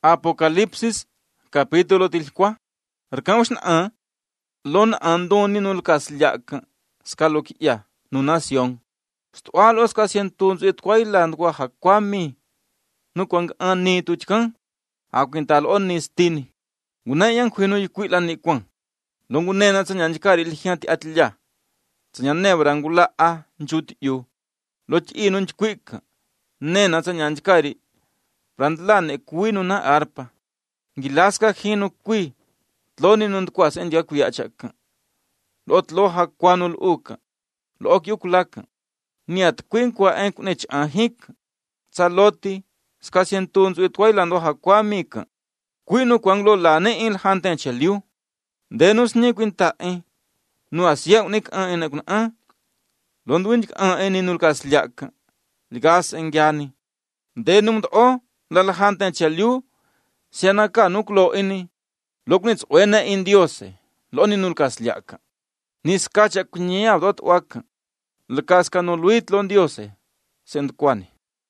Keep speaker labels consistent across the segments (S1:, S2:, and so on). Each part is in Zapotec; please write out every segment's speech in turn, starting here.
S1: Apocalipsis capítulo 4. Rkamos na lon andoni nul kaslyak skalokia nu nación. Stualos kasientun zuit kwailand kwa hakwami. Nu kwang ani tuchkan. Akwintal onni stini. Gunayan kwinu yikwilan ni kwang. Longunena tsanyanjikari ilhianti atlya. Tsanyanebra ngula a nchuti yu. Lochi inu nchikwika. Nena tsanyanjikari. Brandlane kwinu na arpa. Gilaska hinu kwi. Tloni nundkwas endia kuyachaka. Lot loha kwanul uka. Look yukulaka. Niat kwinkwa enkunech ahik. Saloti. Skasientunzu itwailando hakwamika. Kwinu kwanglo lane il hanten cheliu. Denus ni kwintae. Nu asia unik enekuna. Londwinjik eninulkas liaka. Ligas engyani. Denum o. Lalahante chaliu, sianaka nuklo ini, loknits wena indiose, loni nulkas liaka. Niskacha kunyea dot waka, lakaska no luit lon diose, sendkwani.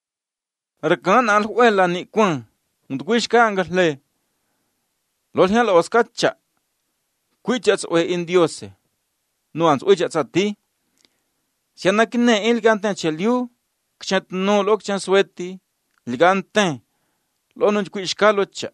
S1: Rekan alhuela ni kwan, undwishka angle, lolhial oskacha, kuichats we indiose, nuans uichats ati, sianakine ilganten chaliu, kchat no lokchan sweti, liganten, lonun kuishkalo cha.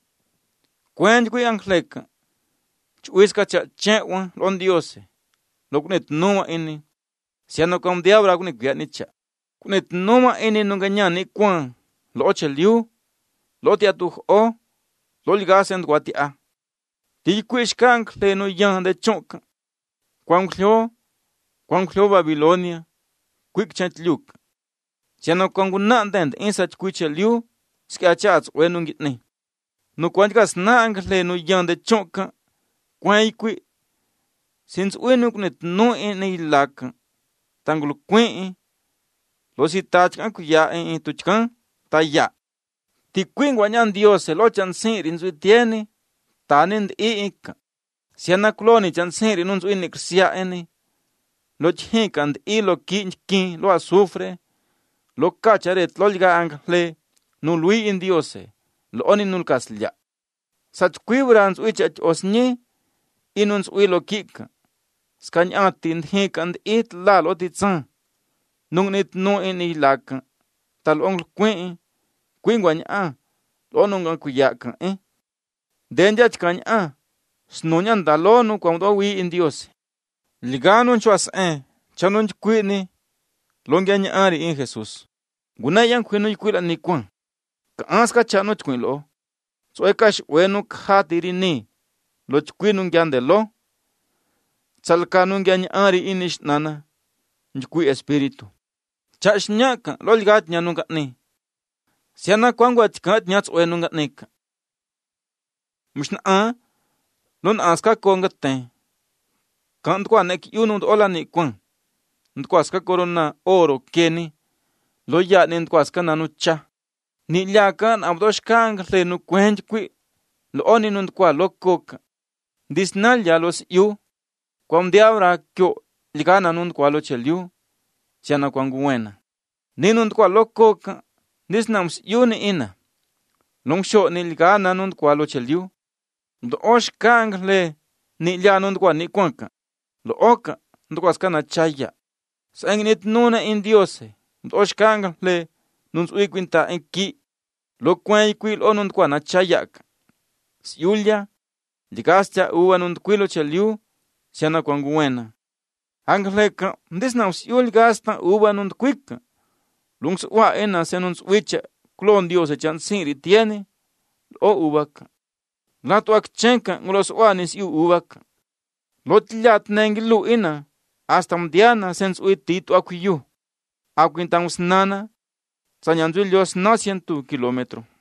S1: Kwen kui angleka. Chuiska cha chewan lon diose. Lokunet numa ini. Siano kom diabra kunik viani cha. Kunet numa ini nunganyani kwan. Lo che liu. Lo tia tuh o. Lo ligasen guati a. Ti kuishka angle no yan de chonka. Kwan klio Babilonia. Kuik chant liuk. Siano kongunan dent insach kuiche liu. Skachats wenungitni. No kwanjas na angle no yande chonka. Kwaikwi. Since wenuknet no ene ilaka. Tangul kwen. Losi tachkan kuya en tuchkan. Taya. Ti kwen wanyan diose lo chan sinrin zui tiene. Tanend ika. Siana kloni chan sinrin nun zui niksia ene. Lo chinkand ilo kinkin lo azufre. Lo kacharet lo liga angle. Nu lui in diose, lo oni nulkas lya. Sach quibrans uichach osnye, inuns uilo kika. Skanyatin hikand it lal otitsan. Nungnit no ini laka. Tal ongl kwingwanya, lo nungan kuyaka, Denjach kanya, snunyan dalonu kwamdo wi in diose. Liganun chuas chanunch kwini, longyanya ari in Jesus. Gunayan kwinu yikwila ni kwang. Kaaska chano chkwilo. Soekash wenu khatiri lo chkwinu ngyande lo. Chalkanu ngyanya ari inish nana. Njkwi espiritu. Chash nyaka lo ligat nyanunga ni. Siana kwangwa chikat nyats wenu nga nika. Mishna lon aska konga ten. Kandkwa nek yunund ola ni kwang. Ndkwaska korona oro keni. Lo ya ni ndkwaska nanu cha. Ni liakan abdoshkan le no kwenjkwi lo oni nun kwa lokoka. Disnal ya los yu. Kwam diabra kyo ligana nun kwa lo cheliu. Siana kwangu wena. Ni nun kwa lokoka. Disnams yu ni ina. Longsho ni ligana nun kwa lo cheliu. Do oshkan le ni lia nun kwa ni kwanka. Lo oka ndkwa skana chaya. Sanginit nuna indiose. Do oshkan le nuns uikwinta enki. Lo kwaikwil onund kwa na chayak. Siulia. Ligastia uwa nund kwilo cheliu. Siana kwangu wena. Angleka. Ndisna siul gasta uwa nund kwika. Lungs uwa ena senunds wicha. Klon diose chan sinri tiene. Lo uwaka. Lato ak chenka ngulos uwa nis yu uwaka. Lo tiliat nengilu ina. Hasta mdiana sens uitito akuyu. Akwintang nana. Sanyanzuilios na 100 kilómetros.